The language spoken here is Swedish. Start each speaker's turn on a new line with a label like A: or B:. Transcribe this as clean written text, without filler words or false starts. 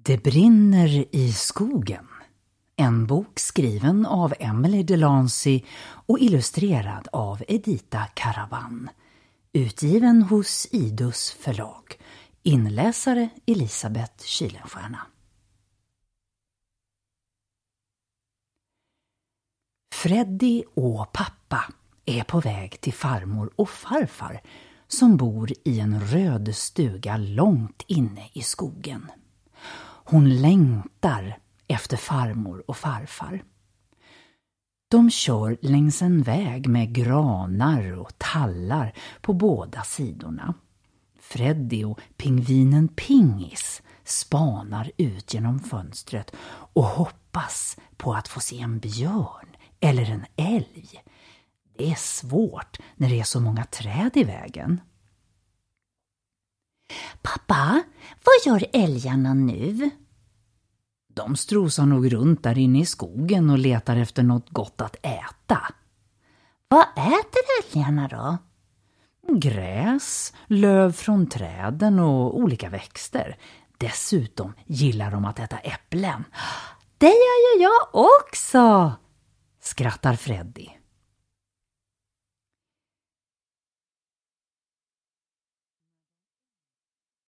A: Det brinner i skogen. En bok skriven av Emily Delancey och illustrerad av Edita Caravan. Utgiven hos Idus förlag. Inläsare Elisabeth Kylenstierna. Freddy och pappa är på väg till farmor och farfar som bor i en röd stuga långt inne i skogen. Hon längtar efter farmor och farfar. De kör längs en väg med granar och tallar på båda sidorna. Freddy och pingvinen Pingis spanar ut genom fönstret och hoppas på att få se en björn eller en älg. Det är svårt när det är så många träd i vägen.
B: Pappa, vad gör älgarna nu?
A: De strosar nog runt där inne i skogen och letar efter något gott att äta.
B: Vad äter älgarna då?
A: Gräs, löv från träden och olika växter. Dessutom gillar de att äta äpplen.
B: Det gör ju jag också,
A: skrattar Freddy.